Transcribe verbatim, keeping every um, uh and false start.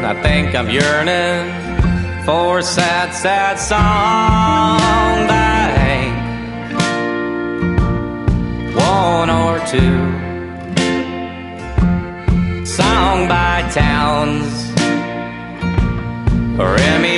I think I'm yearning for a sad, sad song by Hank. One or two. Song by Towns or Emmy